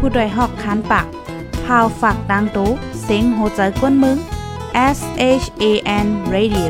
ผู้ดยหอกคันปากพาวฝากดังตู้เซ็งโหใจกวนมึง SHAN Radio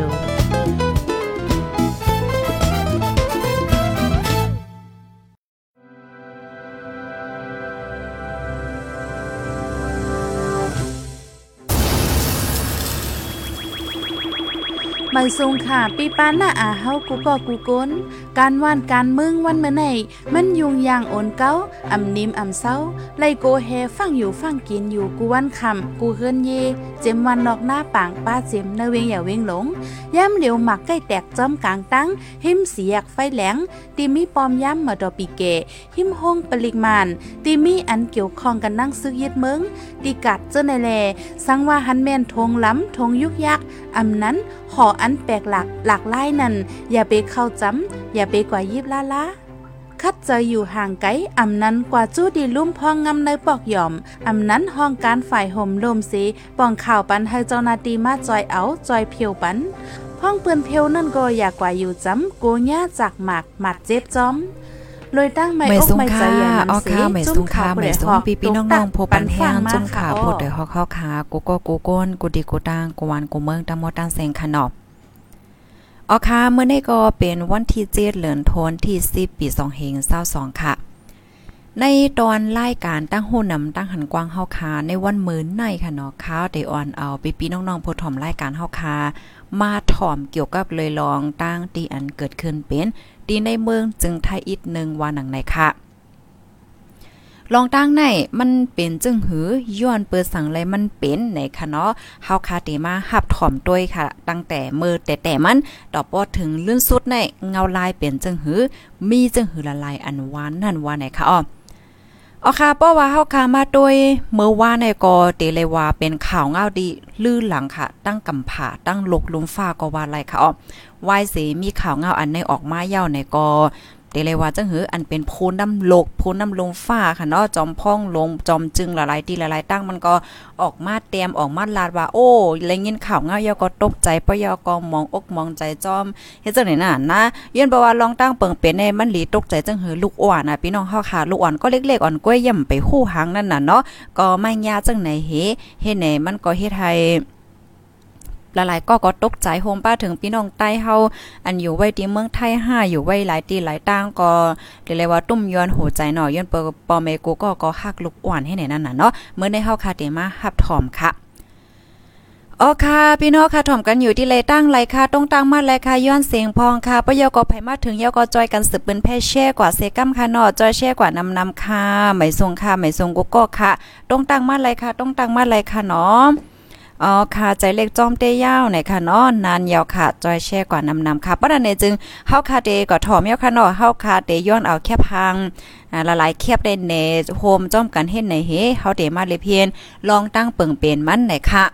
ไม่ทรงค่ะปีปานหน้าเฮากูก็กูก้นการว่านการมึงวันเมื่อไหนมันยุงยางโอนเก้าอำนิมอำเศร้าไล่โกแฮฟังอยู่ฟังกินอยู่กูวันคำกูเฮิรนเยเจมวันนอกหน้าปางป้าเจมเนเวงอย่าเวงหลงย่ำเหลียวหมักใกล้แตกจอมกลางตั้งหิมเสียกไฟแหลงตีมีปอมย่ำมาดอปีเกหิมห้องปริมานตีมีอันเกี่ยวข้องกันนั่งซึกยึดเมืองตีกัดเจ้าในแลสังว่าหันแม่นทงล้ำทงยุกยักอำนั้นขออันแปลกหลักไล่นั่นอย่าไปเข้าจำอย่าไปกว่ายิบล้าคัดเจออยู่ห่างไกลอำนั้นกว่าจู้ดีลุ่มพองงำในปอกหย่อมอำนั้นห้องการฝ่ายห่มลมสีป่องข่าวปันให้เจ้านาตีมาจอยเอาจอยเพียวปันห้องเปือนเพียวนั่นก็อยากกว่าอยู่จำโกญ่าจากหมัดเจ็บจอมโดยตั้งไม่อกไม่ใจอย่างนั้นสิจุ่มข่าวไม่ส่งปีน้องๆพบปันแห้งจุ่มข่าวพดเดือดเข้าขากูก็กูก้นกูดีกูตังกูวันกูเมืองตะมดตังแสงขนอบค่ะเมื่อนี้ก็เป็นวันที่7เดือนธันวาคมที่10ปี2522ค่ะในตอนรายการตั้งหูนำตั้งหันกว้างเฮาคาในวันมื้อในค่ะเนาะข่าวได้ออนเอาพี่น้องๆผู้ถ่อมรายการเฮาคามาถ่อมเกี่ยวกับเลยลองตั้งที่อันเกิดขึ้นเป็นที่ในเมืองจึงไทยอีกนึงว่าหนังไหนค่ะลองตั้งไหนมันเป็นจึงหือย้อนเปิดสั่งเลยมันเป็นไหนค่ะเนาะเฮาคาเตมาหับถ่อมด้วยค่ะตั้งแต่มือแต่มันต่อปอถึงลื่นสุดในเงาลายเป็นจึงหือมีจึงหือละลายอันหวานนั่นว่าไหนค่ะค่ะเพราะว่าเฮาคามาโดยเมื่อว่าในก็เตเลยว่าเป็นข่าวเงาดีลื่นหลังค่ะตั้งกำผาตั้งลกลุมฟ้าก็ว่าไรค่ะวายสิมีข่าวเงาอันในออกมาเย้าในก็เตเลยว่าจังหืออันเป็นโพนน้ำลกโพนน้ำลมฟ้าค่ะเนาะจอมพ่องลงจอมจึงหลายๆที่หลายๆตั้งมันก็ออกมาเตรียมออกมาลาดว่าโอ้อะไรยินข่าวเงายอก็ตกใจปะยอก็มองอกมองใจจอมเฮ็ดจังไหนน่ะนะยืนบ่ว่าลองตั้งเปิงเป็นในมันหลีตกใจจังหือลูกอ่อนน่ะพี่น้องเฮาค่ะลูกอ่อนก็เล็กๆอ่อนก้อยย่ำไปคู่หางนั่นน่ะเนาะก็ไม่ยาจังไหนเฮ็ดไหนมันก็เฮ็ดให้หลายๆก็ตกใจโฮมป้าถึงพี่น้องใต้เฮาอันอยู่ไว้ที่เมืองไทย5อยู่ไว้หลายที่หลายต่างก็เรียกว่าตุ้มย้อนหัวใจหน่อยย้อนปอเมกูก็ฮักลูกอ่อนให้ไหนนั่นน่ะเนาะเมื่อในเฮาคาเตมาฮับถอมค่ะค่ะพี่น้องค่ะถ่อมกันอยู่ที่เลยตั้งไรค่ะต้องตั้งมาเลยค่ะย้อนเสียงพองค่ะปยกไผมาถึงยกจอยกันสืบปืนแพ่แช่กว่าเซกัมค่ะเนาะจอยแช่กว่านำค่ะไม่ทรงค่ะไม่ทรงก็ค่ะต้องตั้งมาเลยค่ะต้องตั้งมาเลยค่ะเนาะค่ะใจเล็กจอมเตยาวไหนค่ะเนาะนานยาวค่ะจอยแช่กว่านำค่ะเพราะนั้นจึงเฮาคาเตก็ถ่อมยาวค่ะเนาะเฮาคาเตย้อนเอาแคบพังละลายแคบได้เนโฮมจ้อมกันเฮ็ดไหนเฮเฮาเตมาเลยเพียนลองตั้งเปิงเป็นมันไหนค่ะ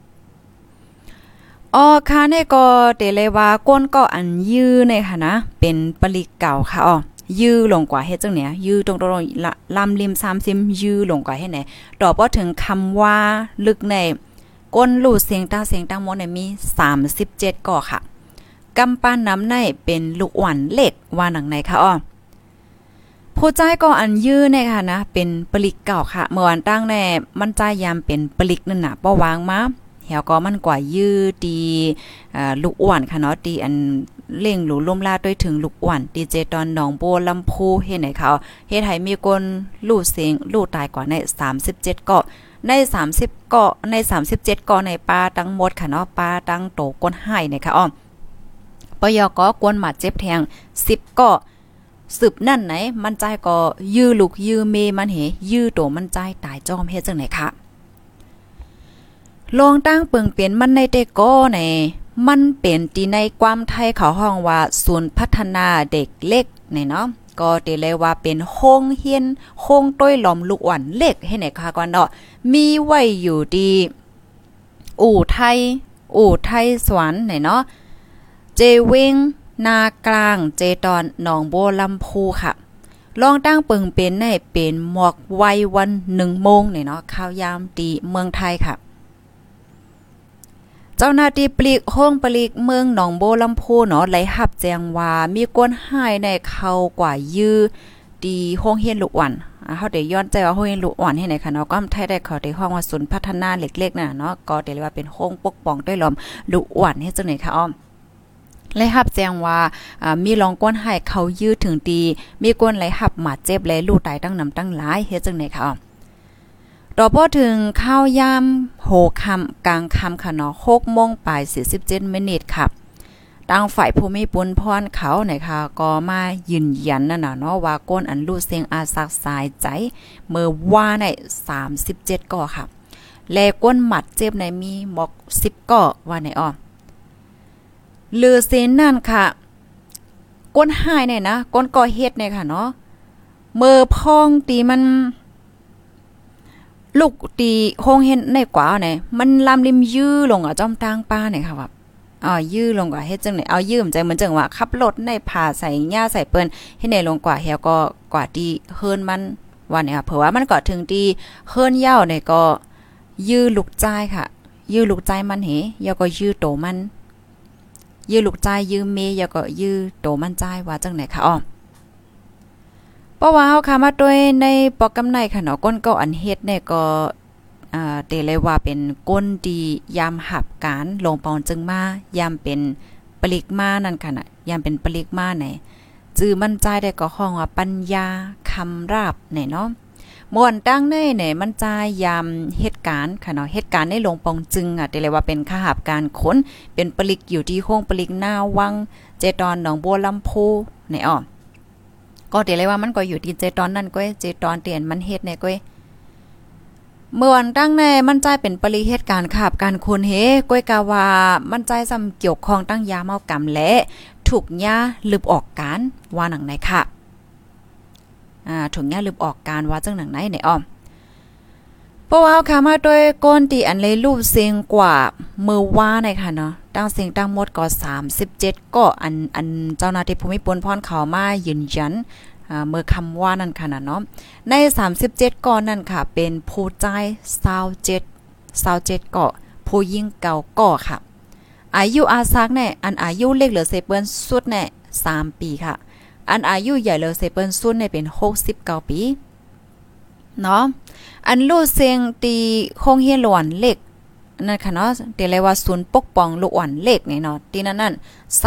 ค่ะเนี่ยก็เตเลยว่าก้นก็อันยื้อในค่ะนะเป็นปลิกเก่าค่ะยื้อลงกว่าเฮ็ดจังเนี่ยยื้อตรงลำริม30ยื้อลงกว่าเฮ็ดไหนต่อบ่ถึงคำว่าลึกในก้นลู่เสียงตั้งหมดเนี่ยมี37ก่อค่ะกำปั้นน้ำในเป็นลูกอ่อนเล็กว่าหนังไหนค่ะผู้ใจก็อันยื้อเนี่ยค่ะนะเป็นปลิกเก่าค่ะเมื่อวันตั้งแน่มันใจยามเป็นปลิกนั่นน่ะบ่วางมาเหี่ยวก็มันกว่ายื้อดีลูกอ่อนค่ะเนาะดีอันเล่งหลูล่มลาด้วยถึงลูกอ่อนดีเจตอนหนองโบลำพูเฮ็ดไหนเขาเฮ็ดให้มีคนลู่เสียงลู่ตายกว่าใน37เกาะใน30เกาะใน37เกาะในป่าทั้งหมดค่ะเนาะป่าตั้งโตก้นหายเนี่ยค่ะปยก็กวนหมาเจ็บแทง10เกาะสืบนั่นไหนมันใจก็ยื้อลูกยื้อเมมันเหยื้อโตมันใจตายจอมเฮ็ดจังไหนค่ะลองตั้งเปิงเป็นมันในเด็กก็ในมันเป็นตีในความไทยเขาห้องว่าศูนย์พัฒนาเด็กเล็กเนาะก็เตเลยว่าเป็นโฮงเฮียนโฮงต้วยหลอมลูกอ่อนเล็กให้ไหนค่ะก่อนเนาะมีไว้อยู่ดีอู่ไทยสวนไหนเนาะเจวิงนากลางเจตอนหนองโบลำพูค่ะลองตั้งเปิงเป็นในเป็นหมวกไววัน1 โมงเนาะข้าวยามตีเมืองไทยค่ะเจ้าหน้าที่ปลีกห้องปลีกเมืองหนองโบลำพูเนาะไหลหับแจ้งว่ามีก้นหายในเขากว่ายื้อดีห้องเฮียนลูกอ่อนเฮาได้ย้อนใจว่าโฮเฮลูกอ่อนให้ไหนค่ะเนาะก็ไทยได้เขาได้ห้องว่าศูนย์พัฒนาเล็กๆน่ะเนาะก็ได้เรียกว่าเป็นโค้งปกป้องด้วยลมลูกอ่อนให้จังไหนค่ะอ้อมและรับแจ้งว่ามีรองก้นให้เขายื้อถึงตีมีก้นไหลหับหมาเจ็บและลูกตายตั้งนำตั้งหลายเฮ็ดจังไหนค่ะอ้อมต่อพอถึงข้าวยามโหค่ำกลางค่ำค่ะเนาะ6 โมงปลาย47 มินิค่ะทางฝ่ายภูมิปุนพรเขานะคะก็มายืนยันนั่นน่ะเนาะว่าก้นอันลูเสียงอาสักสายใจเมื่อว่าใน37ก่อค่ะและก้นหมัดเจ็บในมีหมอก10ก่อว่าในอ้อลือเซนนั่นค่ะก้นหายเนี่ยนะก้นก่อเฮ็ดเนี่ยค่ะเนาะเมื่อพองตีมันลูกตีโฮงเห็นในกว่าเนี่ยมันลำริมยื้อลงอ่ะจ้อมทางป้าเนี่ยค่ะแบบยื้อลงกว่าเฮ็ดจังไหนเอายื้อมใจเหมือนจังว่าขับรถในผ่าใส่หญ้าใส่เปิ้นเฮ็ดในลงกว่าเฮียก็กว่าที่เฮิรนมันว่าเนี่ยค่ะเผื่อว่ามันก็ถึงที่เฮิรนยาวเนี่ยก็ยื้อลูกใจค่ะยื้อลูกใจมันยาก็ยื้อโตมันยื้อลูกใจยื้อเมยาก็ยื้อโตมันใจว่าจังไหนค่ะเพราะว่าเฮาค่ะมาด้วยในปอกำไนค่ะเนาะก้นก็อันเฮ็ดเนี่ยก็เตเลยว่าเป็นก้นดียามหับการลงปอนจึงมายามเป็นปลิกมานั่นค่ะน่ะยามเป็นปลิกมาไหนจื้อมั่นใจได้ก็ห้องว่าปัญญาคำราบไหนเนาะม่วนตั้งในไหนมันใจยามเหตุการณ์ค่ะเนาะเหตุการณ์ในลงปองจึงเตเลยว่าเป็นข้าหับการขนเป็นปลิกอยู่ที่ห้องปลิกหน้าวังเจตอนหนองบัวลำพูไหนก็เตเลยว่ามันก็อยู่ที่เจตอนนั่นก็เจตอนเตียนมันเฮ็ดเนี่ยก็เมื่อวันตั้งในมันใจเป็นปริเหตุการณ์ขับการคนเฮก้อยกาว่ามันใจซ้ำเกี่ยวข้องตั้งยาเมากรรมและถูกยาลืบออกการว่าหนังไหนค่ะถูกยาลืบออกการว่าจังหนังไหนในเพราะว่าเฮาค่ะมาด้วยก้นตีอันเลยรูปเสียงกว่ามือว่าในค่ะเนาะตั้งเสียงตั้งหมดก็37ก็อันเจ้าหน้าที่ภูมิพลพรเขามายืนยันเมื่อคำว่านั่นค่ะเนาะใน37ก่อนนั่นค่ะเป็นผู้ใจ27ก่อผู้ยิ่งเก่าก่อค่ะอายุอาซักเนี่ยอันอายุเล็กเหลือเซเปิ้นสุดเนี่ย3 ปีค่ะอันอายุใหญ่เหลือเซเปิ้นสุดเนี่ยเป็น69 ปีเนาะอันลูกเสียงตีคงเฮียนหลวนเล็กนั่นค่ะเนาะเดี๋ยวเรียกว่าศูนย์ปกป้องลูกอ่อนเล็กไงเนาะที่นั่น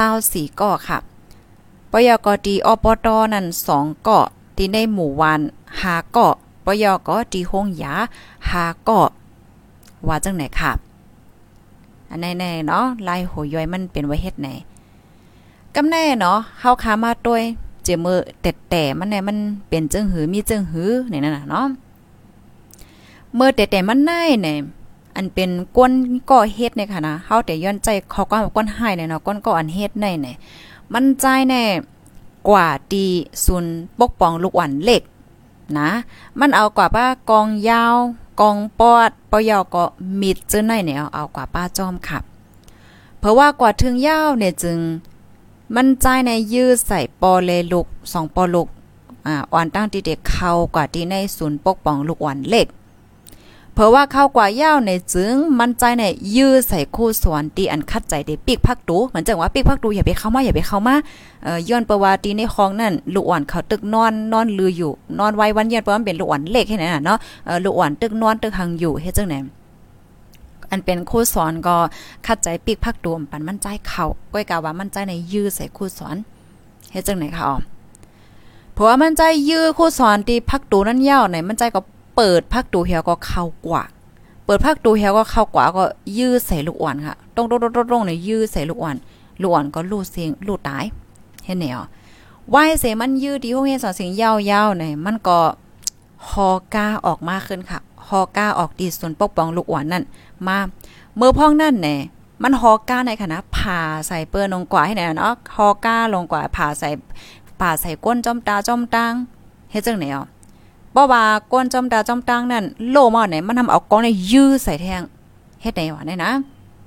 24ก่อค่ะปยกตีอปตนั่น2เกาะที่ในหมู่วาน5เกาะปยกตีห้องยา5เกาะว่าจังไหนค่ะอันแน่ๆเนาะลายโหย่อยมันเป็นไว้เฮ็ดไหนกำแน่เนาะเฮาค้ามาด้วยเจมือแต่มันเนี่ยมันเป็นจึงหือมีจึงหือนี่นั่นน่ะเนาะเมื่อแต่มันได้เนี่ยอันเป็นก้นก่อเฮ็ดเนี่ยค่ะนะเฮาแต่ย้อนใจเขาก็ก้นให้เนี่ยเนาะก้นก่ออันเฮ็ดได้เนี่ยมันใจแน่กว่าตีศูนย์ปกป้องลูกอ่อนเล็กนะมันเอากว่าป้ากองยาวกองปอดปยก็มิดจึงไหนเนี่ยเอากว่าป้าจอมขับเพราะว่ากว่าถึงยาวเนี่ยจึงมันใจในยื้อใส่ปอเลลูก2ปอลูกอ่อนตั้งที่เด็กเข้ากว่าที่ในศูนย์ปกป้องลูกอ่อนเล็กเพราะว่าเข้ากว่ายาวในจึงมันใจในยื้อใส่คู่สวนตีอันคัดใจได้ปีกพักตูเหมือนจังว่าปีกพักตูอย่าไปเข้ามาย้อนประวัติในคลองนั่นลูกอ่อนเขาตึกนอนลืออยู่นอนไว้วันเย็นเพราะมันเป็นลูกอ่อนเล็กแค่นั้นน่ะเนาะลูกอ่อนตึกนอนตึกหังอยู่เฮ็ดจังได๋อันเป็นคู่สอนก็คัดใจปีกพักตูปันมันใจเข้าก้อยกะว่ามันใจในยื้อใส่คู่สอนเฮ็ดจังได๋ค่ะเพราะว่ามันใจยื้อคู่สอนที่พักตูนั้นยาวไหนมันใจก็เปิดพักตูเหี่ยวก็เข้ากว่าเปิดพักตูเหี่ยวก็เข้ากว่าก็ยื้อใส่ลูกอ่อนค่ะตรงๆๆเนี่ยยื้อใส่ลูกอ่อนก็ลูกเสียงลูกตายเฮ็ดแนววายเสมันยื้อที่โรงเรียนสอนเสียงยาวๆเนี่ยมันก็ฮอกาออกมาขึ้นค่ะฮอกาออกที่ศูนย์ปกป้องลูกอ่อนนั่นมาเมื่อพ้องนั่นแน่มันฮอกาในคณะผ่าใส่เปิ้นลงกว่าให้แน่เนาะฮอกาลงกว่าผ่าใส่ก้นจ้อมตาจ้อมตังเฮ็ดจังไหนบ่ว่าก้นจอมตาจอมตังนั่นโลมาไหนมันทำเอากองในยื้อใส่แทงเฮ็ดได้ว่าได้นะ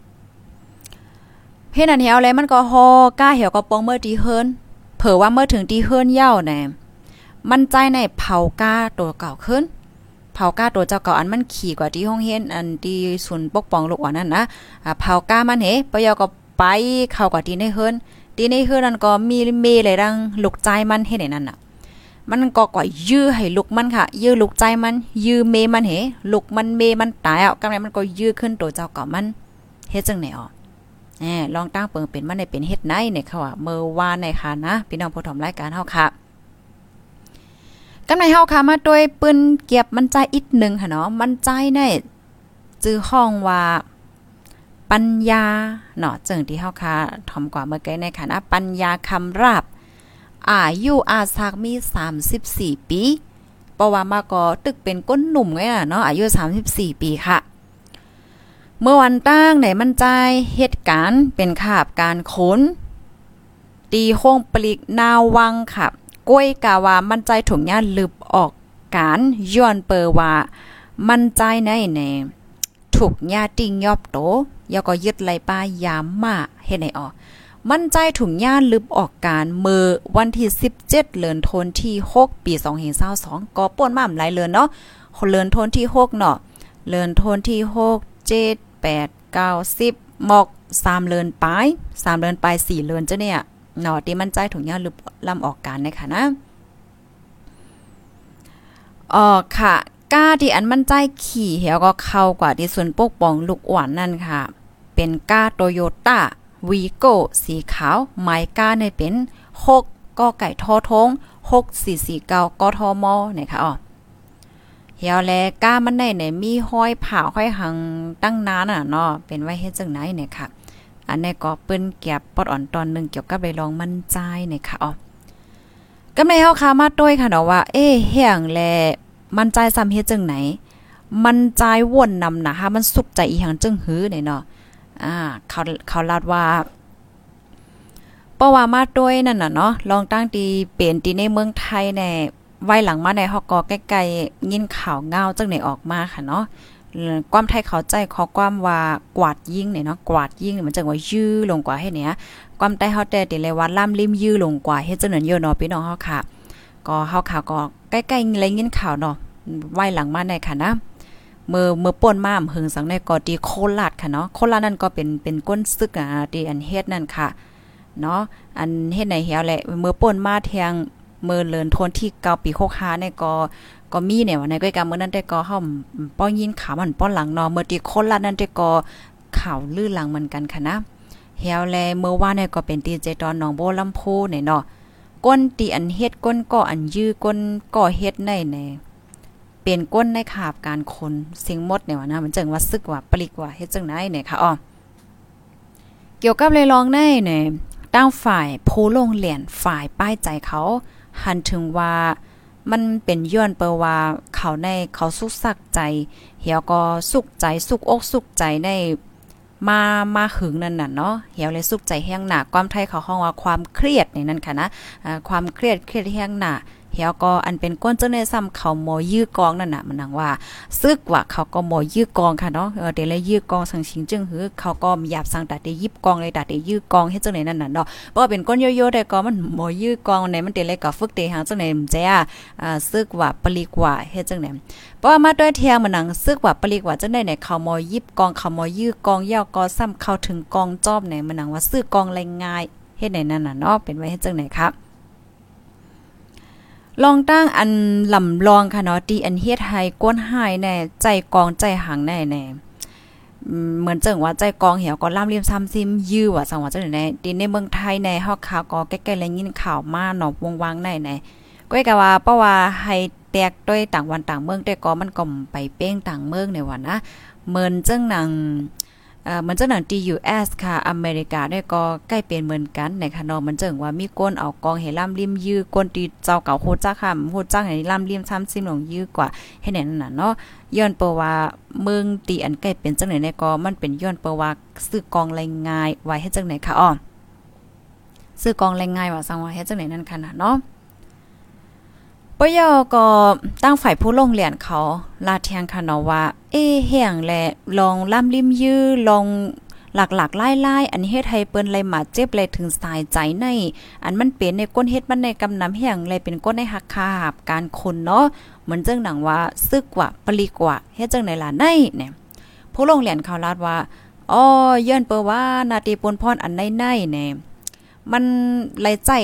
เฮ็ดอันเหี่ยวแล้วมันก็ฮอกล้าเหี่ยวก็ปองเมื่อตีเฮิรนเผื่อว่าเมื่อถึงตีเฮิรนยาวแน่มันใจในเผากล้าตัวเก่าขึ้นเผากล้าตัวเจ้าเก่าอันมันขี่กว่าที่ห้องเฮียนอันที่ศูนย์ปกป้องลูกอ่อนนั่นนะเผากล้ามันปยก็ไปเข้ากว่าที่ในเฮิรนนั่นก็มีเมเลยดังลูกใจมันเฮ็ดได้นั่นน่ะมันก็ก่อยยื้อให้ลุกมันค่ะยื้อลุกใจมันยื้อเมมันเหลุกมันเมมันตายอ่ะกำไรมันก็ยื้อขึ้นตัวเจ้าก็มันเฮ็ดจังไหนอ๋อลองตั้งเปิงเป็นมันได้เป็นเฮ็ดไหนเนี่ยค่ะว่าเมื่อวานในค่ะนะพี่น้องผู้ชมรายการเฮาค่ะกำไรเฮาค่ะมาโดยปืนเก็บมันใจอีกนึงค่ะเนาะมันใจในจื้อห้องว่าปัญญาเนาะจังที่เฮาค่ะถ่อมกว่าเมื่อกี้ในค่ะนะปัญญาคำราบอายุอาสักมี34ปีเพราะว่ามาก็ตึกเป็นก้นหนุ่มไงน่ะเนาะอายุ34ปีค่ะเมื่อวันตั้งไหนมันใจเหตุการณ์เป็นขาบการขนตีโค้งปลีกนาวังค่ะก้วยกาว่ามันใจถุงยาลึบออกการย้อนเปอว่ามันใจในถูกยาติงยอบโตยาก็ยึดไหลป้ายามมาเฮ็ดให้ออกมันใจถุงย่านลึบออกการเมื่อวันที่17เดือนธันวาคมที่6ปี2522ก็ป่วนมาหลายเดือนเนาะเดือนธันวาคมที่6เนาะเดือนธันวาคมที่6 7 8 9 10หมอก3เดือนปลาย3เดือนปลาย4เดือนจ้ะเนี่ยเนาะที่มันใจถุงย่านลึบลำออกการนะคะนะค่ะก้าที่อันมันใจขี่เหี่ยวก็เข้ากว่าที่ส่วนปกป้องลูกอ่อนนั่นค่ะเป็นก้าโตโยต้าวีโก้สีขาวหมายก้าในเป็น6กไก่ทอทง6449กทมนะคะเหี่ยวแลก้ามันในมีห้อยผ่าห้อยหังตั้งนานเนาะเป็นไว้เฮ็ดจังไหนเนี่ยค่ะอันนี้ก็เปิ้นเก็บปอดอ่อนตอนนึงเกี่ยวกับใบรองมันใจเนี่ยค่ะกำไรเฮาค่ะมาด้วยค่ะเนาะว่าเฮียงแลมันใจซ้ำเฮ็ดจังไหนมันใจวนนำนะคะมันสุขใจอีหยังจึงหื้อเนี่ยเนาะเขาลาดว่าเพราะว่ามาด้วยนั่นน่ะเนาะลองตั้งตีเป็นตีในเมืองไทยแน่ไว้หลังมาในฮอกใกล้ๆยินข่าวเงาจังไหนออกมาค่ะเนาะความไทยเข้าใจขอความว่ากวาดยิงเนี่ยเนาะกวาดยิงมันจังว่ายื้อลงกว่าให้เนี่ยความไต้เฮาแต่ติเลยว่าล่ำริมยื้อลงกว่าเฮ็ดจังนั้นอยู่เนาะพี่น้องเฮาค่ะก็เฮาข่าวก็ใกล้ๆอะไรยินข่าวเนาะไว้หลังมาในค่ะนะเมื่อป่นมาหึงสังในกอตีโคราชค่ะเนาะโคราชนั่นก็เป็นก้นซึกที่อันเฮ็ดนั่นค่ะเนาะอันเฮ็ดในเหี่ยวแหละเมื่อป่นมาแทงเมื่อเลินทนที่9ปี65เนี่ยก็มีเนี่ยว่าในก้อยกรรมมื้อนั้นแต่ก็เฮาป้อยินข่าวมันป้อนหลังเนาะเมื่อที่โคราชนั่นแต่ก็ข่าวลือหลังเหมือนกันค่ะนะเหี่ยวแลเมื่อวานเนี่ยก็เป็นตีเจตอนหนองโบลำพูเนี่ยเนาะก้นตีอันเฮ็ดก้นก็อันยื้อก้นก็เฮ็ดในเป็นก้นในขาบการคนสิ่งหมดเนี่ยว่านะมันจังว่าซึกว่าปลิกว่าเฮ็ดจังไหนเนี่ยค่ะเกี่ยวกับเลยลองในเนี่ยตั้งฝ่ายผู้ลงเหรียญฝ่ายป้ายใจเขาหันถึงว่ามันเป็นย้อนเปว่าเขาสุขสักใจเหี่ยวก็สุขใจสุขอกสุขใจในมาหึงนั่นน่ะเนาะเหี่ยวเลยสุขใจแห้งหนาความไทยเขาฮ้องว่าความเครียดในนั้นค่ะนะความเครียดแห้งหนาเหี่ยวก็อันเป็นก้นเจ้าในซ้ำเขาหมอยื้อกองนั่นน่ะมันนังว่าซึกว่าเขาก็หมอยื้อกองค่ะเนาะเดี๋ยวเลยยื้อกองสังชิงจึงหือเขาก็มีหยาบสังตาได้ยิบกองเลยตาได้ยื้อกองเฮ็ดจังไหนนั่นน่ะเนาะเพราะเป็นก้นโยๆแต่ก็มันหมอยื้อกองไหนมันเดี๋ยวเลยก็ฝึกเตหางจังไหนแจ้ซึกว่าปลีกว่าเฮ็ดจังไหนเพราะว่ามาด้วยเทียงมันนังซึกว่าปลีกว่าจังได๋เนี่ยเขาหมอยิบกองเขาหมอยื้อกองย่อก็ซ้ำเข้าถึงกองจอบไหนมันนังว่าซื้อกองแรงง่ายเฮ็ดไหนนั่นน่ะเนาะเป็นไว้เฮ็ดจังไหนครับลองตั้งอันลำลองค่ะเนาะตีอันเฮ็ดให้ก้นหายแน่ใจกองใจหังแน่เหมือนจังว่าใจกองเหี่ยวก็ล่ำเลียมซ้ำซิมยื้อว่าสังว่าจังได๋ตีในเมืองไทยในฮอกข่าวก็ใกล้ๆแลยินข่าวมาเนาะวงวางในก้อยก็ว่าเพราะว่าให้แตกด้วยต่างวันต่างเมืองแต่ก็มันก็ไปเป้งต่างเมืองในว่านะเหมือนจังหนังมันจังหนัง TUS ค่ะอเมริกาได้ก็ใกล้เป็นเหมือนกันในค่ะเนาะมันจังว่ามีก้นเอากองให้ล่ำริมยื้อก้นตีเจ้าเก่าโคจักค่ะโคจักให้ล่ำริมซ้ำซิมลงยื้อกว่าให้แน่นน่ะเนาะย้อนเปว่าเมืองตีอันใกล้เป็นจังไหนในก็มันเป็นย้อนเปว่าซื้อกองแรงง่ายไว้ให้จังไหนค่ะซื้อกองแรงง่ายว่าสังว่าให้จังไหนนั่นค่ะเนาะปยก็ตั้งฝ่ายผู้ลงเหรียญเขาลาเทียงค่ะเนาะว่าแห้งแลลองล่ำริมยื้อลองหลักๆไล่ๆอันเฮ็ดให้เปิ้นไหลมาเจ็บไหลถึงสายใจในอันมันเป็นในก้นเฮ็ดมันในกำนำแห้งไหลเป็นก้นในหักคาบการคนเนาะเหมือนจังหนังว่าซึกว่าปลีกว่าเฮ็ดจังไหนล่ะในเนี่ยผู้ลงเหรียญเขาลาดว่าย้อนเปว่านาทีปนพรอันในเนี่ยมันไหลใจป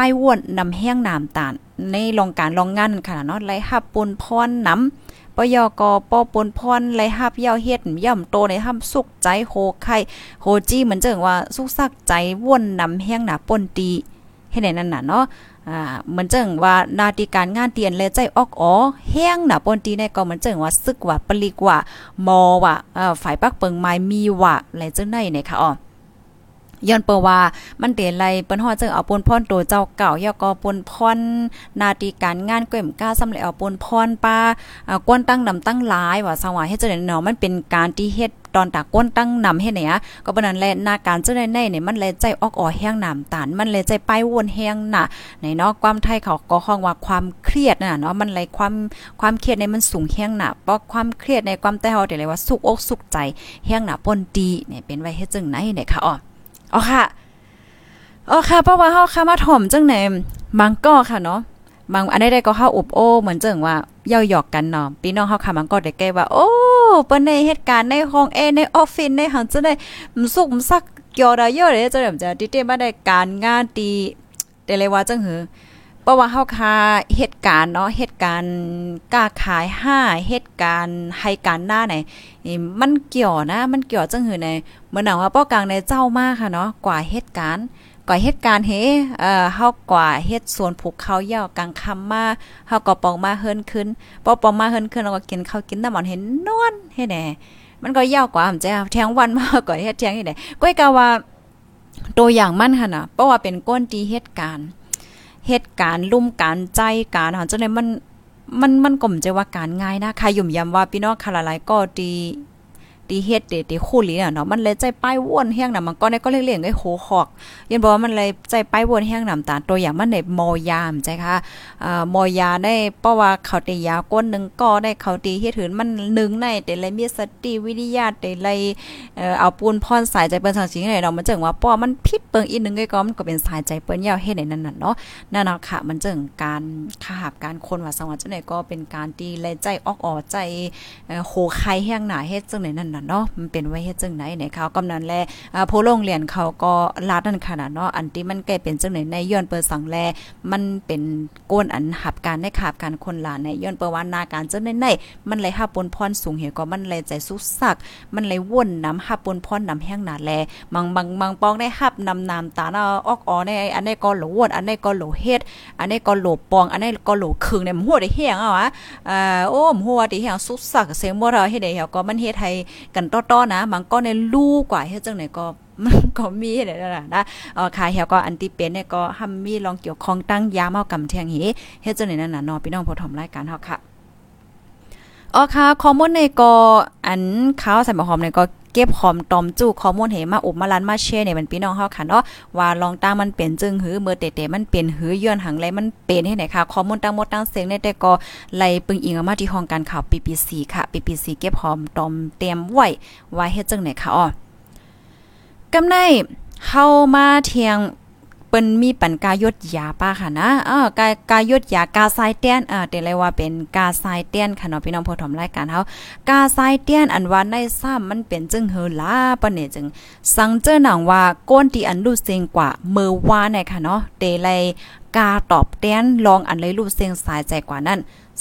ป้ายว่นนำแห้งน้ำตาลในโรงการโรงงานค่ะเนาะไล่ฮับปนพรน้ำปยกปปนพรไล่ฮับเย่าเฮ็ดย่ำโตในทำสุกใจโหไข่โหจี้เหมือนเจิงว่าสุกซักใจว่นนำแห้งหนาปนตีให้ไหนนั่นน่ะเนาะเหมือนเจิงว่านาฬิการงานเตียนเลยใจออกอ๋อแห้งหนาปนตีในก็เหมือนเจิงว่าซึกว่าปลีกว่ามอว่าฝ่ายปักเปิงไม้มีว่าอะไรจังได๋เนี่ยค่ะอ๋อย้อนเปว่ามันเตไรเปิ้นฮอดจังเอาปนพรโตเจ้าเก่ายก็ปนพรนาฬิการงานก้มก้าสำเร็จเอาปนพรป้ากวนตั้งนำตั้งหลายว่าสว่าเฮ็ดจังได๋เนาะมันเป็นการที่เฮ็ดตอนตากวนตั้งนำเฮ็ดเนี่ยก็ปานนั้นแหละนาการจังได๋เนี่ยมันเลยใจออกแห้งน้ำตาลมันเลยใจไปวนแห้งน่ะในเนาะความไทยเขาก็ฮ้องว่าความเครียดน่ะเนาะมันเลยความเครียดในมันสูงแห้งน่ะเพราะความเครียดในความใต้เฮาได้เลยว่าสุกอกสุกใจแห้งน่ะปนดีเนี่ยเป็นไว้เฮ็ดจังไหนเนี่ยค่ะอ๋อค่ะเพราะว่าเฮาค่ะมาถ่อมจังไหนบางก็ค่ะเนาะบางอันใดๆก็เฮาอบโอ้เหมือนจังว่าเย้าหยอกกันเนาะพี่น้องเฮาค่ะมันก็ได้แก้ว่าโอ้เปิ้นในเหตุการณ์ในห้องในออฟฟิศในหันจังได๋สุกซักเกี่ยวได้เยอะเลยจังจะติเตมาได้การงานตีแต่เลยว่าจังหือเพราะว่าเฮาค่ะเหตุการณ์เนาะเหตุการณ์กล้าขาย5เหตุการณ์ให้การหน้าไหนมันเกี่ยวนะมันเกี่ยวจังหือในเหมือนหนังว่าป้อกลางในเจ้ามาค่ะเนาะกว่าเหตุการณ์เฮากว่าเฮ็ดสวนผูกเขายาวกลางค่ำมาเฮาก็ปองมาเฮิรนขึ้นปองมาเฮิรนขึ้นแล้วก็กินข้าวกินน้ำมันเห็นนวลเฮ็ดแหน่มันก็ยาวกว่าจ้ะแทงวันมาก็เฮ็ดแทงเฮ็ดแหน่ก้อยกะว่าตัวอย่างมันหั่นน่ะเพราะว่าเป็นก้นที่เหตุการณ์ลุ่มการใจการหันจังได๋มันก็บ่ใช่ว่าการง่ายนะค่ะยุ่มย้ำว่าพี่น้องค่ะหลายๆก็ดีเฮ็ดเดคู่หลีน่ะเนาะมันเลยใจป้ายว่นแห้งน่ะมันก็ได้ก็เลี้ยงๆไอ้โหหอกยันบอกว่ามันเลยใจป้ายว่นแห้งน้ำตาลตัวอย่างมันได้มอยามใจค่ะมอยาได้เพราะว่าเขาได้ยาก้นนึงก็ได้เขาตีเฮ็ดหืนมันนึงในแต่เลยมีสติวิทยาแต่เลยเอาปูนพรสายใจเปิ้นสังสิงให้เนาะมันจังว่าป้อมันผิดเปิงอีกนึงก็มันก็เป็นสายใจเปิ้นยาวเฮ็ดได้นั่นน่ะเนาะนั่นน่ะค่ะมันจังการขาบการคนว่าสังว่าจังได๋ก็เป็นการตีเลยใจออกใจโหไข่แห้งหน้าเฮ็ดจังได๋นั่นน่ะเนาะมันเป็นไว้เฮ็ดจังไหนเนี่ยเขากำนันแลผู้โรงเรียนเขาก็ลาดนั่นขนาดเนาะอันที่มันใกล้เป็นจังไหนในย้อนเปิดสังแลมันเป็นโกนอันหับการได้ขาบการคนหลานในย้อนเปิดว่านาการจังไหนมันเลยหับปนพรสูงเหี่ยก็มันเลยใจสุกซักมันเลยว่นน้ำหับปนพรน้ำแห้งหนาแลบางปองได้หับน้ำตาออกในอันนี้ก็โหลว่นอันนี้ก็โหลเฮ็ดอันนี้ก็โหลปองอันนี้ก็โหลครึ่งเนี่ยมันหัวได้แห้งอ่ะโอ้หัวได้แห้งสุกซักเสียงบ่เราเฮ็ดได้เหี่ยก็มันเฮ็ดให้กันต่อๆนะมันก็ในลู่กว่าเฮ็ดจังไหนก็มันก็มีได้ล่ะนะค่ะเฮียก็อันที่เป็นเนี่ยก็ฮัมมีลองเกี่ยวข้องตั้งยามเฮากำแทงเฮ็ดจังไหนนั่นน่ะเนาะพี่น้องผู้ชมรายการเฮาค่ะค่ะข้อมูลในก็อันข้าวใส่หอมในก็เก็บหอมตอมจู้ข้อมูลให้มาอบมาลันมาแชร์เนี่ยมันพี่น้องเฮาค่ะเนาะว่าลองตั้งมันเป็นจึงหือเมื่อเตะๆมันเป็นหือย้อนหังไรมันเป็นให้ไหนค่ะข้อมูลตั้งหมดตั้งเสียงในแต่ก็ไล่ปึงอิงมาที่ห้องการข่าว PPC ค่ะ PPC เก็บหอมตอมเตรียมไว้เฮ็ดจังไหนค่ะกำไนเฮามาเที่ยงเปิ้นมีปันกายดยาป้าค่ะนะกายดยากาทรายเตี้ยนแต่เลยว่าเป็นกาทรายเตี้ยนค่ะเนาะพี่น้องผู้ชมรายการเฮากาทรายเตี้ยนอันว่าในซ้ำมันเป็นจึงเฮอลาปะเนี่ยจึงสังเจอหนังว่าก้นที่อันรู้เสียงกว่ามือว่าเนี่ยค่ะเนาะเตเลยกาตอบเตี้ยนลองอันเลยรู้เสียงสายใจกว่านั้น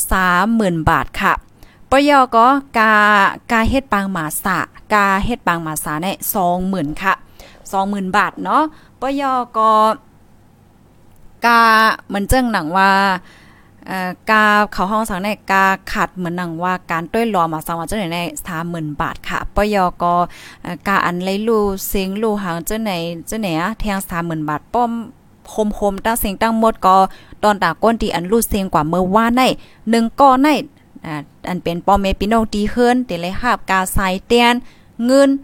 30,000 บาทค่ะปยก็กาเฮ็ดปางหมาสะกาเฮ็ดปางหมาสาใน 20,000 ค่ะ 20,000 บาทเนาะปยก็กาเหมือนเจิ้งหนังว่ากาเขาห้องสังในกาขาดเหมือนหนังว่าการต้วยรอมาสังว่าจังไหนใน 30,000 บาทค่ะปยก็กาอันเลยรู้เสียงรู้หางจังไหนแทง 30,000 บาทป้อมโคมตั้งเสียงตั้งหมดก็ตอนตาก้นที่อันรู้เสียงกว่าเมื่อว่าใน1ก้อในอันเป็นป้อมเมพี่น้องตีเฮิรนเตเลยหาบกาทรายเตียนเงิน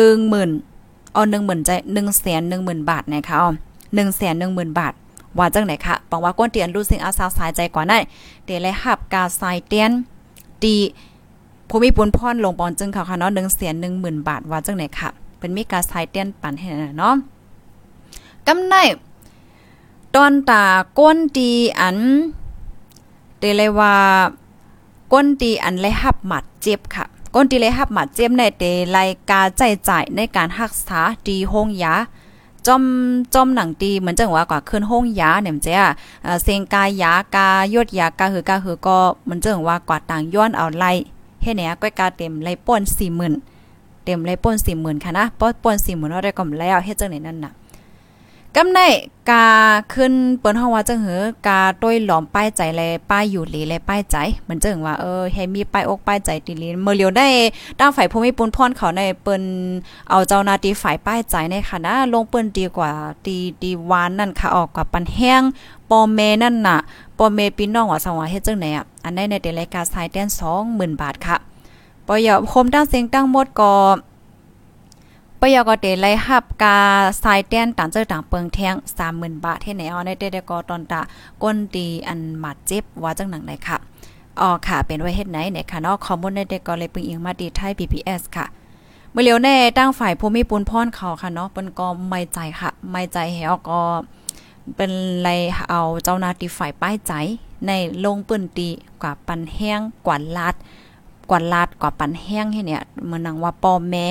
10,000 10,000 ใจ 110,000 บาทนะคะ110,000 บาทว่าจังไหนคะบอกว่าก้นเตียนรู้สิ่งอาสาสายใจกว่านั้นเตเลยหับกาทรายเตียนตีผู้มีปุนพรลงปอนจึงค่ะเนาะ110,000 บาทว่าจังไหนค่ะเป็นมีกาทรายเตียนปันให้เนาะกำไนตอนตาก้นตีอันเตเลยว่าก้นตีอันเลยหับหมัดเจ็บค่ะก้นตีเลยหับหมัดเจ็บในเตรายการจ่ายในการรักษาดีห้องยาจอมหนังตีเหมือนจังว่ากว่าขึ้นห้องยาเนี่ยมันจะเซงกายยากายดยากาหือกาหือก็เหมือนจังว่ากว่าต่างย้อนเอาไล่เฮ็ดเนี่ยก็กาเต็มไล่ป่น 40,000 เต็มไล่ป่น 40,000 ค่ะนะป่น 40,000เอาได้ก็แล้วเฮ็ดจังไหนนั่นน่ะกำไดกาขึ้นเปิ้นเฮาว่าจังหือกาต้วยหลอมป้ายใจแลป้ายอยู่หลีแลป้ายใจเหมือนจังว่าให้มีป้ายอกป้ายใจติลีเมื่อเลียวได้ตั้งฝ่ายภูมิปุนพรเขาในเปิ้นเอาเจ้าหน้าที่ฝ่ายป้ายใจในค่ะนะลงเปิ้นดีกว่าดีวานนั่นค่ะออกกว่าปันแห้งปอเมนั่นน่ะปอเมพี่น้องว่าสังว่าเฮ็ดจังไหนอ่ะอันได้ในเดรายการสายแต้น 20,000 บาทค่ะปอยคมตั้งเสียงตั้งหมดก็ปยกเตไล่ฮับกาสายแต้นต่างเจอต่างเปิงแทง 30,000 บาทให้แนวในเดก็ตอนตะก้นดีอันหมัดเจ็บว่าจังหนังไหนค่ะค่ะเป็นไว้เฮ็ดไหนเนี่ยค่ะเนาะข้อมูลในเดก็เลยปึงอิงมาดีไทย PPS ค่ะเมื่อเร็วแน่ตั้งฝ่ายภูมิปุนพรเขาค่ะเนาะเปิ้นก็ไม่ใจค่ะไม่ใจแฮวก็เป็นไรเอาเจ้าหน้าที่ฝ่ายป้ายใจในลงปืนตีกว่าปันแห้งกว่าลาดกว่าปันแห้งให้เนี่ยเหมือนหนังว่าปอแม่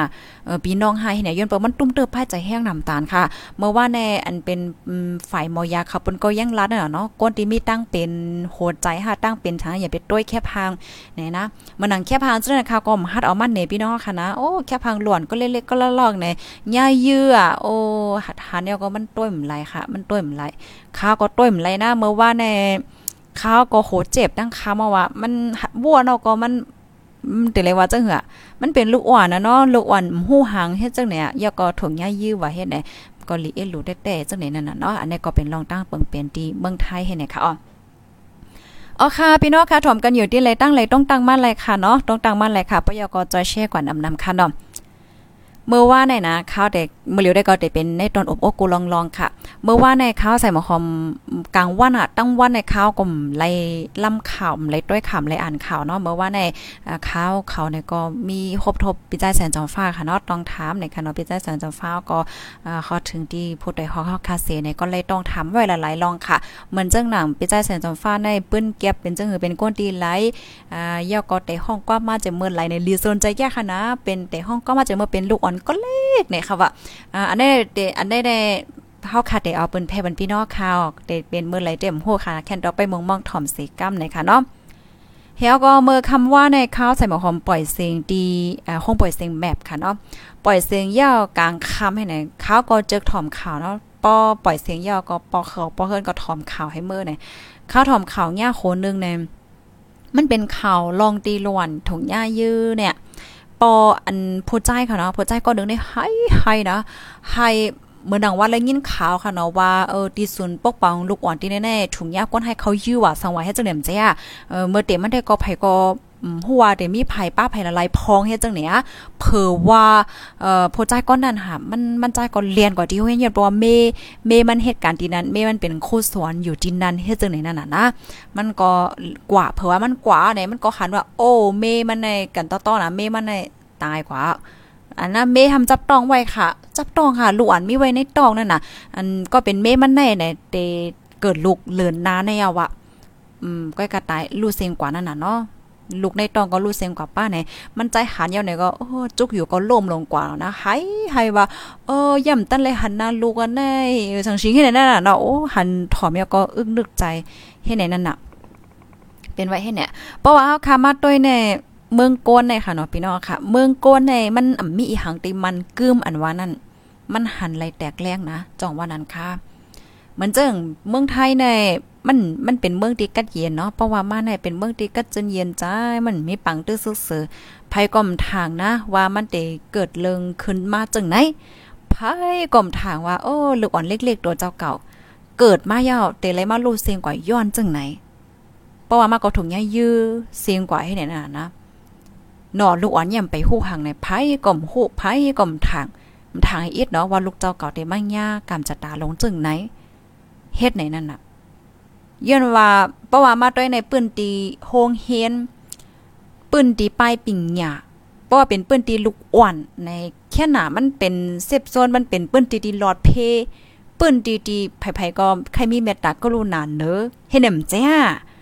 5พี่น้อง5ให้เนี่ยย้อนเปิ้มันตุ้มเติบพายใจแห้งน้ำตาลค่ะเมื่อว่าในอันเป็นฝ่ายมอยาค่ะเปิ้นก็ยังรัดเนาะก้นที่มีตั้งเป็นโหดใจตั้งเป็นทางอย่าไปต้วยแค่พางเนี่ยนะเหมือนหนังแค่พางจังนะคะก็ฮัดเอามันเนี่ยพี่น้องค่ะนะโอ้แค่พางหลวนก็เล็กๆก็ลอกๆเนี่ยย่าเยื่อโอ้หัดเนี่ยก็มันต้วยมไหลค่ะมันต้วยมไหลข้าวก็ต้วยมไหลนะเมื่อว่าในข้าวก็โหเจ็บตั้งข้าวมาว่ามันบัวเนาะก็มันแต่เลยว่าจังหือมันเป็นลูกอ่อนนะเนาะลูกอ่อนหู้หางเฮ็ดจังเนี่ยยาก็ถุงยายื้อว่าเฮ็ดไหนก็ลิเอรู้แต่จังไหนนั่นน่ะเนาะอันนี้ก็เป็นรองตั้งเปิงเปลี่ยนที่เมืองไทยให้ไหนค่ะค่ะพี่น้องค่ะถมกันอยู่ที่ไรตั้งไรต้องตั้งมั่นไรค่ะเนาะต้องตั้งมั่นไรค่ะปยกจอยแช่ก่อนนำค่ะเนาะเมื่อว่าเนี่ยนะข้าวเด็กเมื่อเลียวได้ก็ได้เป็นในตอนอบโอ้กูลองค่ะเมื่อว่าในข้าวใส่หมอหอมกลางวันอ่ะตั้งวันในข้าวกลมไล่ล่ำข่าวไล่ต้วยข่าวไล่อ่านข่าวเนาะเมื่อว่าในข้าวเขาเนี่ยก็มีครบทบปิจัยแสนจอมฟ้าค่ะเนาะต้องถามในค่ะเนาะปิจัยแสนจอมฟ้าก็เขาถึงที่พูดได้ฮอคาเซเนี่ยก็เลยต้องถามไว้หลายๆลองค่ะเหมือนจังหนังปิจัยแสนจอมฟ้าในปื้นเก็บเป็นจังหือเป็นก้นดีไหลย่อก็แต่ห้องกว้างมาจะเมื่อไหลในรีโซนใจแย่ค่ะนะเป็นแต่ห้องก็มาจะเมื่อเป็นลูกอ่อนก็เล็กเนี่ยค่ะว่าอันได้เฮาค่ะได้เอาเปิ้นแพ่บันพี่น้องข่าวได้เป็นมื้อไหลเต็มโหค่ะแค่นดอกไปมองถ่อมสีกำเนี่ยค่ะเนาะเฮาก็เมื่อคำว่าในข้าวใส่หมอหอมปล่อยเสียงดีห้องปล่อยเสียงแมปค่ะเนาะปล่อยเสียงยาวกลางค่ำให้ไหนข้าวก็เจอถ่อมข่าวเนาะปอปล่อยเสียงยาวก็ปอเขาปอเฮิรนก็ถ่อมข่าวให้มื้อเนี่ยข้าวถ่อมข่าวย่าโคนึงเนี่ยมันเป็นข่าวลองตีล้วนถุงย่ายื้อเนี่ยปออันผู้ใจค่ะเนาะผู้ใจก็ดึงได้ให้นะให้เมื่อดังว่าแล้วยินข่าวค่ะเนาะว่าที่ศูนย์ปกป้องลูกอ่อนที่แน่ๆถุงยาก้นให้เขายื้อว่าสังไว้ให้จังเหลี่ยมจ้ะเมื่อเต็มมันได้ก็ไผก็หัวเดี๋ยวมีไผป้าไผละลายพองเฮ็ดจังเนี่ยเผอว่าผู้ใจก้อนนั้นค่ะมันใจก่อนเรียนกว่าที่เฮ็ดเพราะว่าเมมันเหตุการณ์ที่นั้นเมมันเป็นครูสอนอยู่ที่นั้นเฮ็ดจังไหนนั่นน่ะนะมันก็กว่าเผอว่ามันกว่าเนี่ยมันก็หันว่าโอ้เมมันในกันต่อๆนะเมมันในตายกว่าอันนั้นเมทำจับต้องไว้ค่ะจับต้องค่ะลูกอันมีไว้ในตองนั่นน่ะอันก็เป็นเมมันแน่เนี่ยเตเกิดลูกเลือนนาในอะวะก็กระตายลูกเซงกว่านั่นน่ะเนาะลูกในตองก็ลูกเซงกว่าป้าไหนมันใจหันยาวไหนก็จุกอยู่ก็ล่มลงกว่านะให้ว่าย่ำตั้นเลยหันหน้าลูกกันได้สังชิงให้ไหนนั่นน่ะเนาะโอ้หันถอมยาก็อึ้งนึกใจให้ไหนนั่นน่ะเป็นไว้ให้เนี่ยเพราะว่าคามาต้วยเนี่ยเมืองโกนในค่ะเนาะพี่น้องค่ะเมืองโกนในมันมีอีหังติมันกึมอันว่านั่นมันหันไหลแตกแรงนะจ่องว่านั้นค่ะเหมือนเจิงเมืองไทยในมันเป็นเมืองที่กัดเย็นเนาะเพราะว่ามาในเป็นเมืองที่กัดจนเย็นจ้ามันมีปังตื้อซื่อๆไผก่อมทางนะว่ามันได้เกิดเริงขึ้นมาจังไหนไผก่อมทางว่าลูกอ่อนเล็กๆตัวเจ้าเก่าเกิดมายาวแต่เลยมารู้เสียงกว่าย้อนจังไหนเพราะว่ามาก็ถุงยายื้อเสียงกว่าให้ไหนน่ะนะนอลูกอ่อนย่ำไปหู้ห่างในไผ่ก่อมหู้ไผ่ก่อมทางให้อิดเนาะว่าลูกเจ้าเก่าได้มั่งยากำจัดตาลงจึงไหนเฮ็ดไหนนั่นน่ะย้อนว่าเพราะว่ามาต้อยในปื้นตีโฮงเฮียนปื้นตีป้ายปิ่งหญ้าเพราะว่าเป็นปื้นตีลูกอ่อนในแค่หน้ามันเป็นเซฟโซนมันเป็นปื้นตีหลอดเพปื้นตีไผๆก็ใครมีเมตตาก็รู้นานเด้อเฮ็ดแหนมจ้า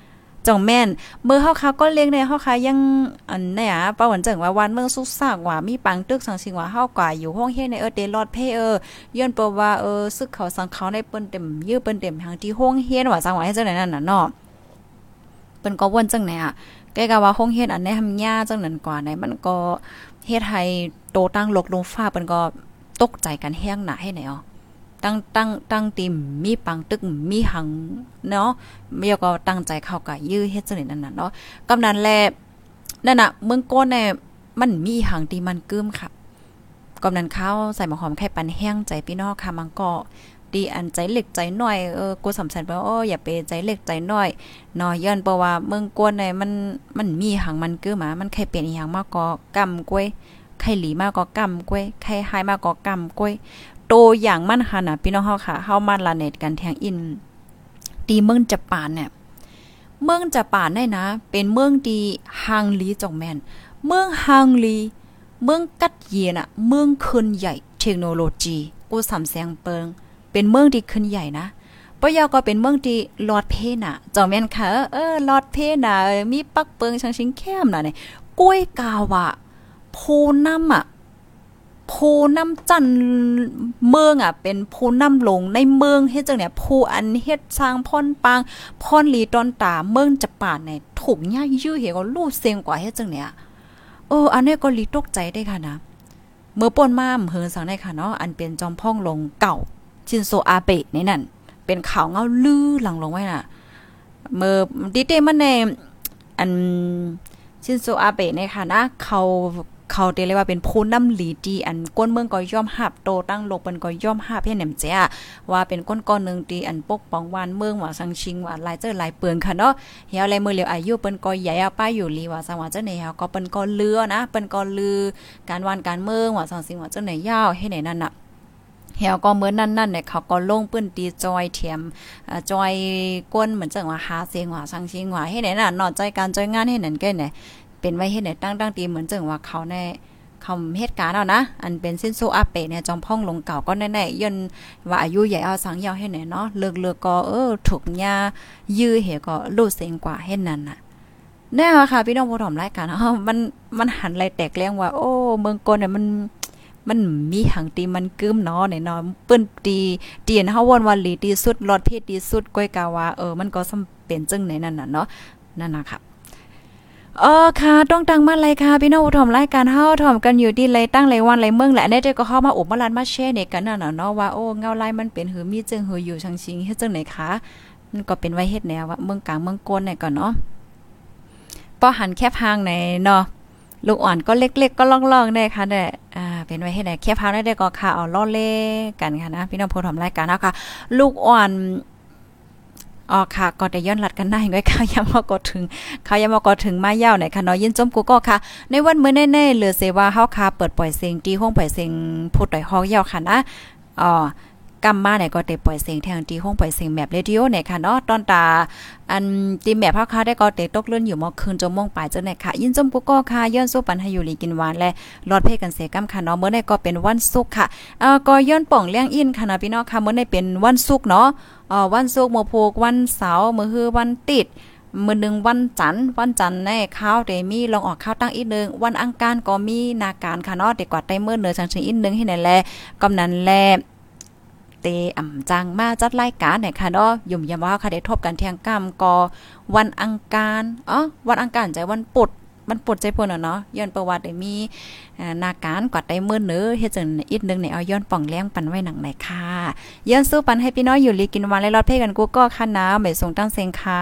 จ่องแม่นเมื่อเฮาก็เลี้ยงในเฮายังอันเนี่ยป้าหวันจังว่าวันเมืองสุกซากว่ามีปังตึกสังสิงว่าเฮากว่าอยู่ห้องเฮ็ดในเดลอดเพย้อนเปว่าซึกเขาสังเขาในเปิ้นเต็มยื้อเปิ้นเต็มทางที่ห้องเฮ็ดว่าจังว่าให้จังไหนนั่นน่ะเนาะเปิ้นก็วนจังไหนแกก็ว่าห้องเฮ็ดอันไหนทำยาจังนั้นกว่าไหนมันก็เฮ็ดให้โตตั้งลกลงฟ้าเปิ้นก็ตกใจกันแห้งหนาให้ไหนตั้งติมมีปังตึกมีหังเนาะเมียก็ตั้งใจเข้ากับยื้อเฮ็ดจังได๋นั่นน่ะเนาะกำนั้นแลนั่นน่ะเมืองโก้นเนี่ยมันมีหังที่มันกึ้มค่ะกำนั้นข้าวใส่หมะหอมไข่ปันแห้งใจพี่น้องค่ะมันก็ดีอันใจเล็กใจน้อยกูสำคัญว่าอย่าไปใจเล็กใจน้อยเนาะย้อนเพราะว่าเมืองโก้นเนี่ยมันมีหังมันกึ้มมามันไข่เป็นอีหยังมากก็กำกล้วยไข่หลีมากก็กำกล้วยไข่หายมากก็กำกล้วยโตอย่างมั่นค่ะนะพี่น้องเฮาค่ะเฮามาละเน็ตกันแทงอินตีเมืองญี่ปุ่นเนี่ยเมืองญี่ปุ่นเนี่ยนะเป็นเมืองที่ฮังลีจ่องแม่นเมืองฮังลีเมืองกัดเยียน่ะเมืองขึ้นใหญ่เทคโนโลยีกูสำแสงเปิงเป็นเมืองที่ขึ้นใหญ่นะปะยอก็เป็นเมืองที่ลอดเพน่ะจ่องแม่นค่ะลอดเพน่ะมีปักเปิงชังชิงแค้มน่ะเนี่ยกล้วยกาวะภูน้ำอ่ะภูน้ำจันเมืองเป็นภูน้ำลงในเมืองเฮ็ดจังเนี่ยภูอันเฮ็ดสร้างพ่อนปางพ่อนลีตอนตาเมืองจะป่านเนี่ยถูกย่ายื้อเฮก็ลูกเซ็งกว่าเฮ็ดจังเนี่ยอันนี้ก็ลีตกใจได้ค่ะนะเมื่อป่นมาเฮิงสังได้ค่ะเนาะอันเป็นจอมพ่องลงเก่าชินโซอาเบะนี่นั่นเป็นข่าวเงาลือหลังลงไว้น่ะเมื่อดิเตมันในอันชินโซอาเบะเนี่ยค่ะนะเขาเรียกว่าเป็นผู้นำหลีดีอันก้นเมืองก็ย่อมหับโตตั้งโลกเปิ้นก็ย่อมหับเฮ็ดแหนมแจ้ว่าเป็นก้นๆนึงที่อันปกป้องวานเมืองว่าสังชิงว่าหลายหลายเปลืองค่ะเนาะเฮียอะไรมื้อเหลียวอายุเปิ้นก็ใหญ่ป้าอยู่ลีว่าสังว่าจังไหนเฮาก็เปิ้นก็เลือนะเปิ้นก็ลือการวานการเมืองว่าสังสิงว่าจังไหนยาวเฮ็ดไหนนั่นน่ะเฮียก็เหมือนนั่นเนี่ยเขาก็ลงปื้นตีจอยเทียมจอยก้นเหมือนจังว่าหาเสียงว่าสังชิงว่าเฮ็ดไหนน่ะนอกใจการจอยงานเฮ็ดนั่นแก่เนี่ยเป็นไว้เฮ็ดไหนตั้งตีเหมือนจังว่าเขาแน่คำเหตุการณ์เอานะอันเป็นซินโซอาเปะเนี่ยจอมพ่องลงเก่าก็แน่ๆย่นว่าอายุใหญ่เอาสังยาวให้ไหนเนาะเลือกก็ถูกยายื้อเหก็รู้เสียงกว่าเฮ็ดนั่นน่ะแน่ค่ะพี่น้องผู้ถมรายการมันหันไหลแตกแรงว่าเมืองกลเนี่ยมันมีหังตีมันกึ้มเนาะเนี่ยเนาะเปิ้นตีนเฮาวนว่าลีตีสุดลอดเพศตีสุดก้อยกาวามันก็สำเป็นจังไหนนั่นน่ะเนาะนั่นน่ะค่ะค่ะต้องตั้งมาเลยค่ะพี่น้องผู้ถมรายการเฮาถมกันอยู่ที่ไรตั้งไรวันไรเมืองแหละได้ก็เข้ามาอบมาลานมาแชร์เนี่ยกันน่ะเนาะว่าเงาลายมันเป็นหือมีจึงหืออยู่ชังชิงเฮ็ดจังไหนคะมันก็เป็นไว้เฮ็ดแนวว่าเมืองกลางเมืองกลเนี่ยก่อนเนาะป้อหันแคบหางในเนาะลูกอ่อนก็เล็กๆก็ล่องๆได้ค่ะได้เป็นไว้เฮ็ดไหนแคบหางได้ก็ค่ะเอาล้อเล่กันค่ะนะพี่น้องผู้ถมรายการเนาะค่ะลูกอ่อนค่ะก็ได้ย้อนหลัดกันได้ไว้ค่ะยังบ่ก็ถึงมายาวไหนค่ะเนาะยินจมกูก็ค่ะในวันมื้อแน่ๆเหลือเสว่าเฮาค่ะเปิดปล่อยเสียงตีห้องปล่อยเสียงพูดต่อยฮอกยาวค่ะนะกำมาเนี่ยก็ได้ปล่อยเสียงทางที่ห้องปล่อยเสียงแบบเรดิโอเนี่ยค่ะเนาะตอนตาอันตีแบบเฮาค่ะได้ก็ได้ตกเลื่อนอยู่มอคืนจมมงปลายจังไหนค่ะยินจมกูก็ค่ะย้อนสู้ปันให้อยู่ลีกินหวานและรอดเพกันเสกำค่ะเนาะมื้อนี้ก็เป็นวันศุกร์ค่ะก็ย้อนป่องเลี้ยงอินค่ะนะพี่น้องค่ะมื้อนี้เป็นวันศุกร์เนาะวันศุกร์มื้อพุธวันเสาร์มื้อคือวันติดมื้อนึงวันจันทร์ในข้าวได้มีลองออกข้าวตั้งอีกนึงวันอังคารก็มีนาการค่ะเนาะได้กว่าได้มื้อเนื้อจังซี่อีกนึงให้นั่นแหละกำนั้นแลเตจังมาจัดรายการเนี่ยค่ะเนาะยุ่มยามว่าค่ะได้ทบกันเที่ยงค่ำก็วันอังคารวันอังคารใจวันปุดใจเพิ่นเนาะย้อนประวัติได้มีนาการกว่าได้มื้อเนื้อเฮ็ดจังอีกนึงเนี่ยเอาย้อนป่องเลี้ยงปันไว้หนังไหนค่ะย้อนสู้ปันให้พี่น้องอยู่ลีกินวันและรอดเพกันกูก็ค่ะนะไม่ส่งตั้งเซ็งค่ะ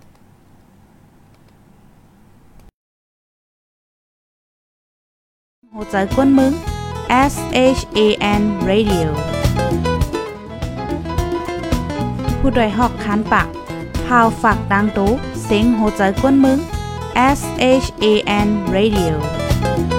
หัวใจกวนมึง SHAN Radio ผู้ดยหอกคันปากพาวฝากดังตู้เสียงหัวใจกวนมึง SHAN Radio